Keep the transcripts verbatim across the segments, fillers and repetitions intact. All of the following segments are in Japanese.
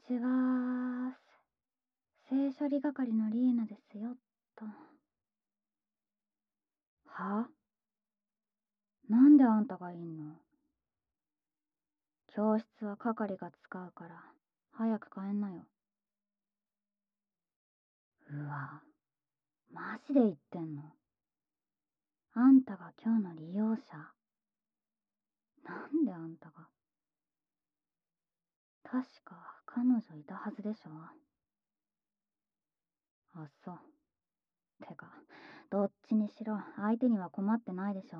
ちは。性処理係のリーナですよ、と。は？なんであんたがいんの？教室は係が使うから、早く帰んなよ。うわ、マジで言ってんの？あんたが今日の利用者？なんであんたが？確か彼女いたはずでしょ。あ、そう。てか、どっちにしろ相手には困ってないでしょ。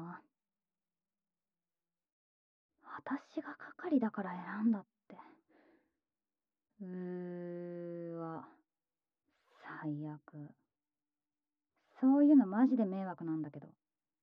私が係だから選んだって。うーわ、最悪。そういうのマジで迷惑なんだけど。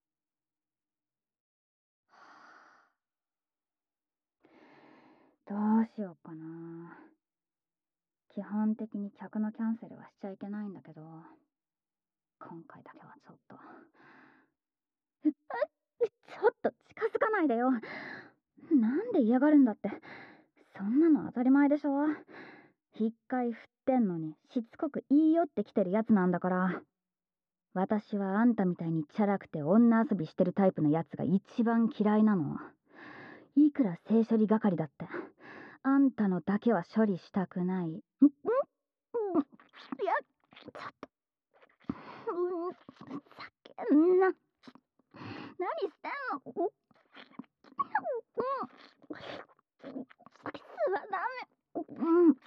どうしようかな。基本的に客のキャンセルはしちゃいけないんだけど、今回だけはちょっと。ちょっと近づかないでよ。なんで嫌がるんだって。そんなの当たり前でしょ。一回振ってんのにしつこく言い寄ってきてるやつなんだから。私はあんたみたいにチャラくて女遊びしてるタイプのやつが一番嫌いなの。いくら性処理係だって、あんたのだけは処理したくない。んんんいや、ちょっと。うん、叫んな。何してんの？うん。キスはダメ。うん。うん。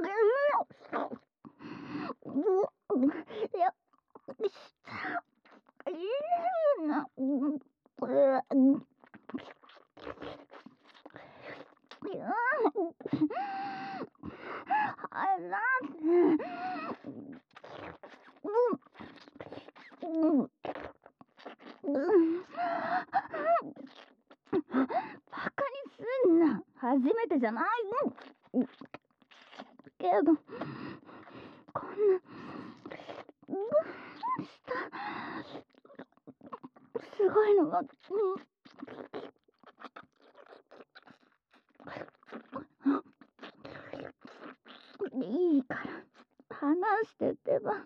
いや、いいな。うん。あら、うん。バカにすんな。初めてじゃないの。けど、こんな、したすごいのが、うん、いいから話してってば。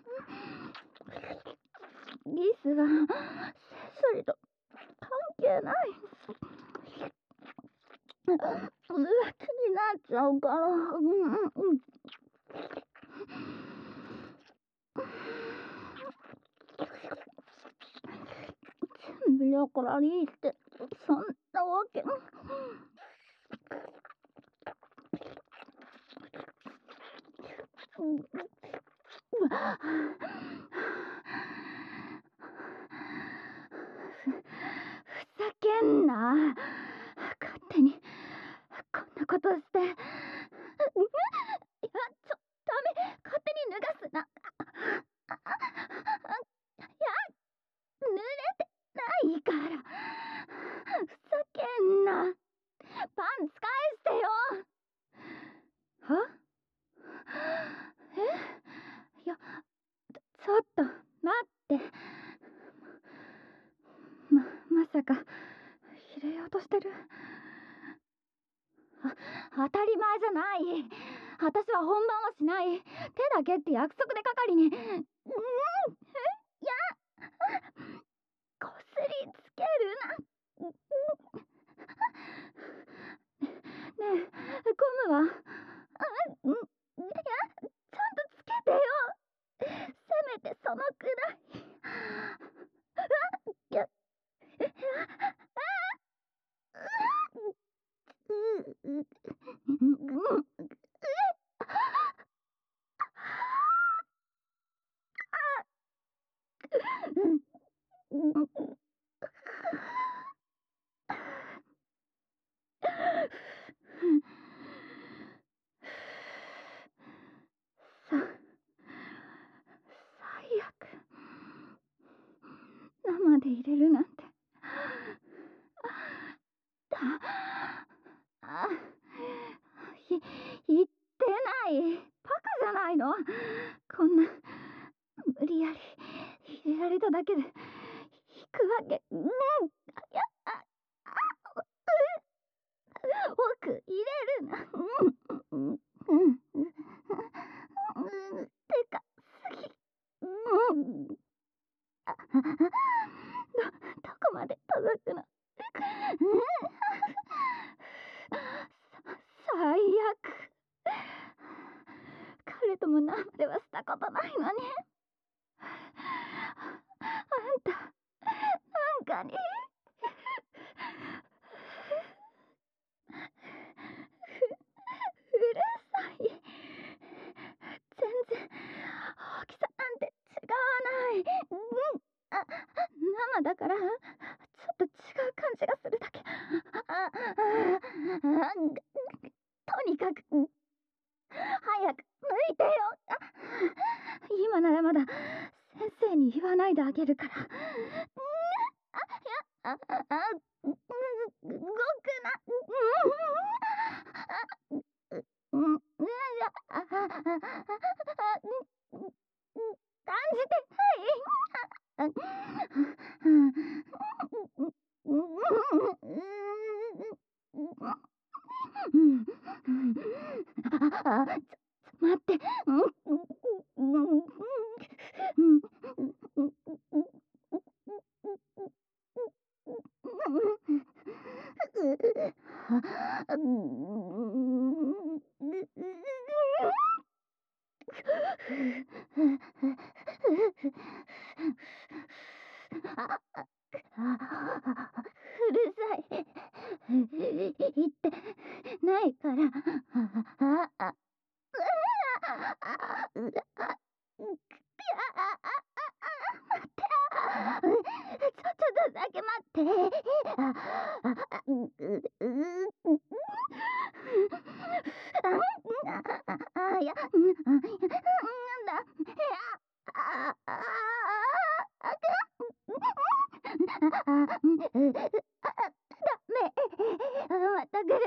リスはセ処理と関係ない。浮気になっちゃうから。うんうんうん。全部だからリーってそんなわけ。うん。ふざけんな。勝手にこんなことして。いや、ちょ、ダメ。勝手に脱がすな。いや、濡れてないから。ふざけんな。パンツ返してよ。は？え？いや、ちょっと待って。ま、まさか入れようとしてる？あ、当たり前じゃない。私は本番はしない。手だけって約束で係に。うん、え、いや、こすりつけるな。ねえ、ゴムは？うん、いや、ちゃんとつけてよ。せめてそのくらい。いや、う、う、う、さ、最悪。生で入れるなんて。だ、あ、ひ、言ってない。バカじゃないの？こんな、無理やり入れられただけで、引くわけ、うん、いや、あ、あ、奥入れるな。うん、うん、うん。 も生ではしたことないのに。あんた、なんかに。うるさい。全然大きさなんて違わない。うん、あ、生だからちょっと違う感じがするだけ。あ、あ、あ、とにかく早く抜いてよ。あ、今ならまだ先生に言わないであげるから。あ、いや、あ、あ、あ、動くな。うん、うん、いや、あ、あ、あ、あ、感じてない。あ、ちょ、待って。うるさい。言ってないから。あ、あ、あ、う、あ、待って。ちょ、ちょっとだけ待って。あ、あ、う、う、あ、いや、なんだ。あ、あ、ダメ。また来る。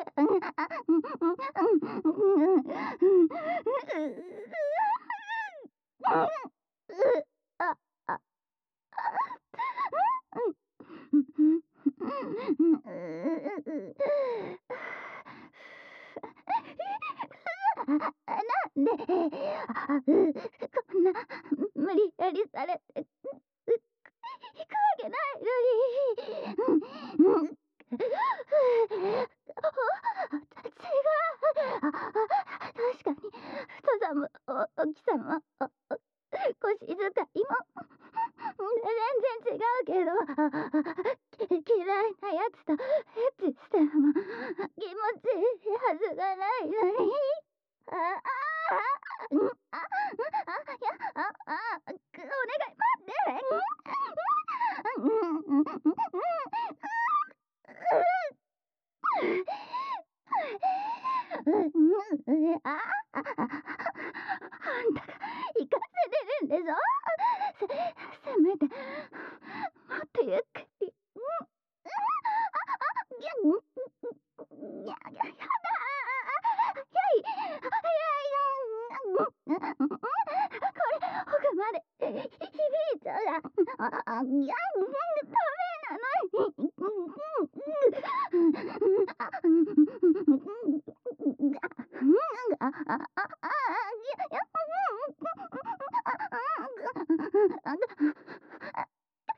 あ、あ、なんで、あ、こんな無理やりされて行くわけないのに。うん、違う。確かに太さも大きさも腰使いも全然違うけど、嫌いなやつとエッチしても気持ちいいはずがないのに。ああ、うん、あ、あ、いや、あ、あ、お願い、待って。うん、うん、うん、うん、あ、あ、あんたが行かせれるんでしょ。せ、せめてもっとゆっくり。うん、いや、いや、やだ。早い、早い。これ、奥まで響いちゃうやん。あ、あ、いや、ダメなのに。あ、あ、あ、あ、あ、いや、いや、あ、あ、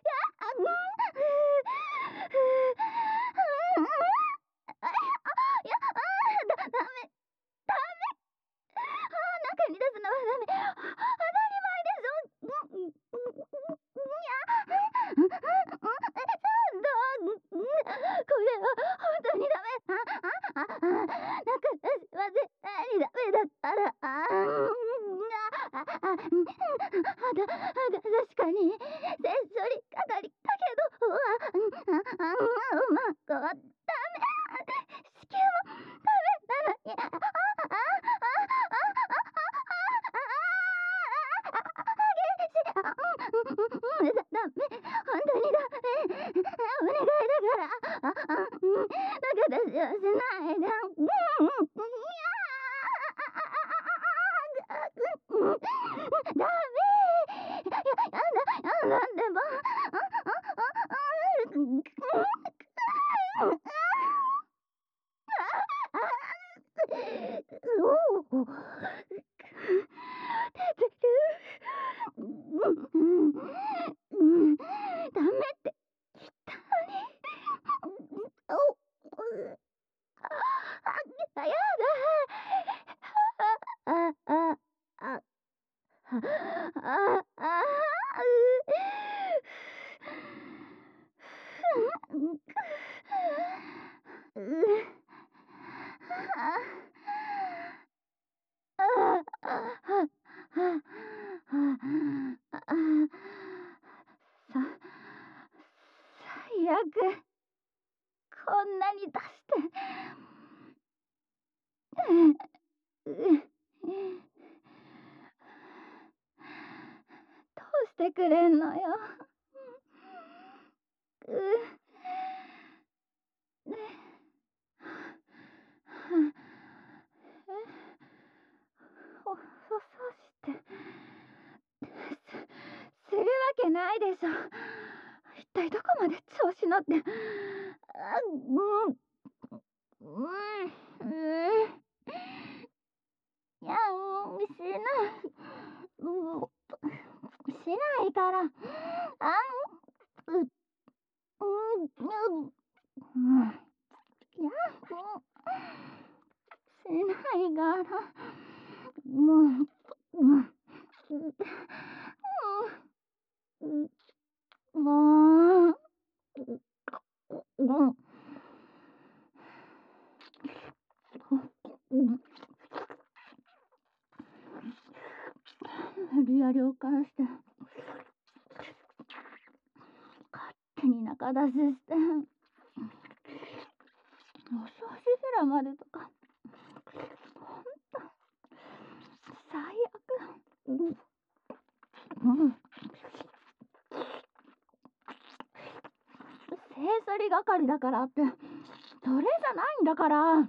いや、だ、ダメ、ダメ。中に出すのはダメ。当たり前でしょ。いや、ちゃんと、これは本当にダメ。あ、あ、あ、中出しは絶対にダメだったら。あ、あ、あ、あ、だ、確かに、接処理係だけど、あ、あ、うまくはダメ。子宮もダメなのに。あ、あ、あ、あ、あ、あ、ダメ、本当にダメ。お願いだから。あ、あ、中出しはしないで。うん、いや、ダメ。いや、やだ、なんでも。おお、出てる。うん、うん、ダメって言ったのに。お、あ、あ、やだ。あ、あ、あ、あ、 さ、最悪。こんなに出して。どうしてくれんのよ。お、そ、そして。す、するわけないでしょ。一体どこまで調子乗って。あ、うん。うん。うん。いや、うん、しない。うん、しないから。あん、う、うん、うん、うん。いや、うん。しないから。もう、うん。うん。うん。もう。うん。うん。無理やりおかわして。勝手に中出しして。お掃除すらまでとか。ほんと。最悪。うん。うん。清掃り係だからって、それじゃないんだから。うん。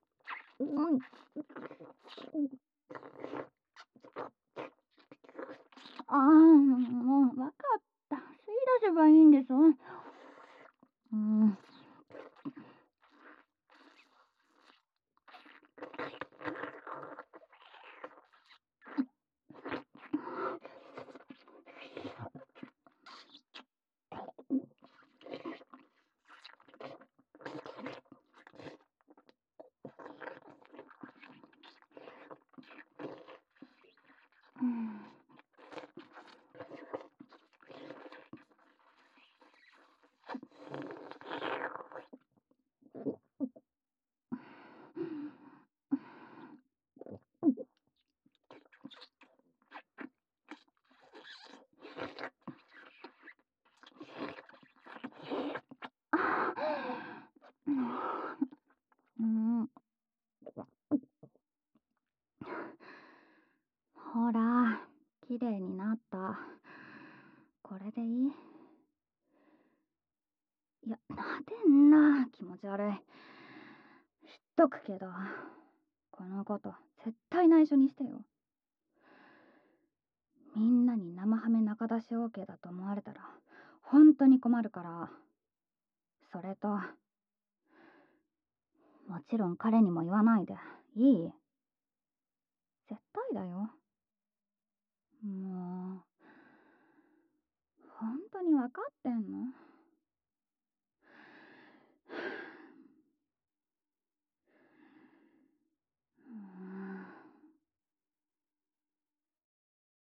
ああ、もう、わかった。吸い出せばいいんです。うん。うん。うん。ほら、きれいになった。これでいい？いや、なでんな。気持ち悪い。知っとくけど、このこと絶対内緒にしてよ。みんなに生ハメ中出し OK だと思われたら本当に困るから。それと、もちろん彼にも言わないでいい？絶対だよ。もう、本当に分かってんの？